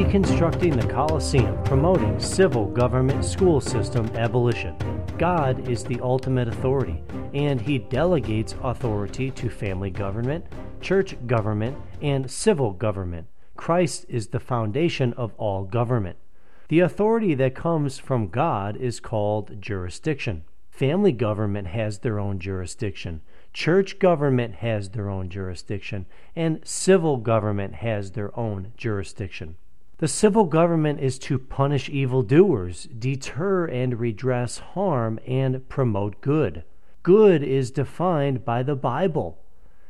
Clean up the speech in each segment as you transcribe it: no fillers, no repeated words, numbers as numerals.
Deconstructing the Colosseum, promoting civil government school system abolition. God is the ultimate authority, and He delegates authority to family government, church government, and civil government. Christ is the foundation of all government. The authority that comes from God is called jurisdiction. Family government has their own jurisdiction. Church government has their own jurisdiction, and civil government has their own jurisdiction. The civil government is to punish evildoers, deter and redress harm, and promote good. Good is defined by the Bible.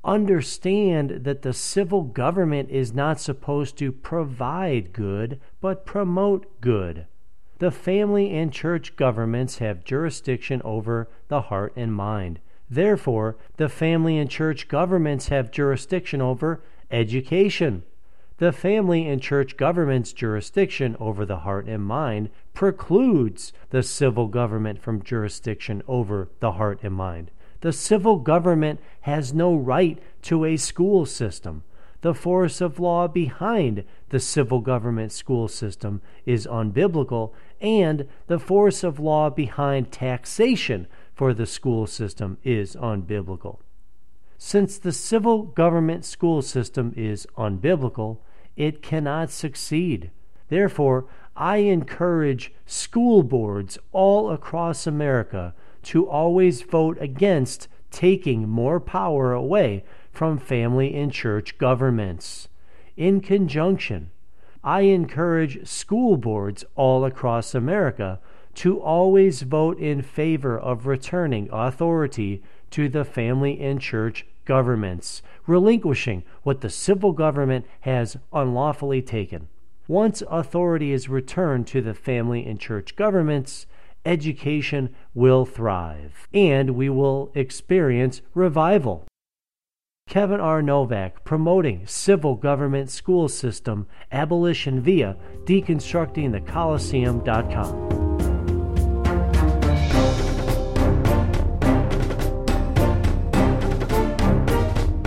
Understand that the civil government is not supposed to provide good, but promote good. The family and church governments have jurisdiction over the heart and mind. Therefore, the family and church governments have jurisdiction over education. The family and church government's jurisdiction over the heart and mind precludes the civil government from jurisdiction over the heart and mind. The civil government has no right to a school system. The force of law behind the civil government school system is unbiblical, and the force of law behind taxation for the school system is unbiblical. Since the civil government school system is unbiblical, it cannot succeed. Therefore, I encourage school boards all across America to always vote against taking more power away from family and church governments. In conjunction, I encourage school boards all across America to always vote in favor of returning authority to the family and church governments, relinquishing what the civil government has unlawfully taken. Once authority is returned to the family and church governments, education will thrive, and we will experience revival. Kevin R. Novak, promoting civil government school system abolition via deconstructingthecolosseum.com.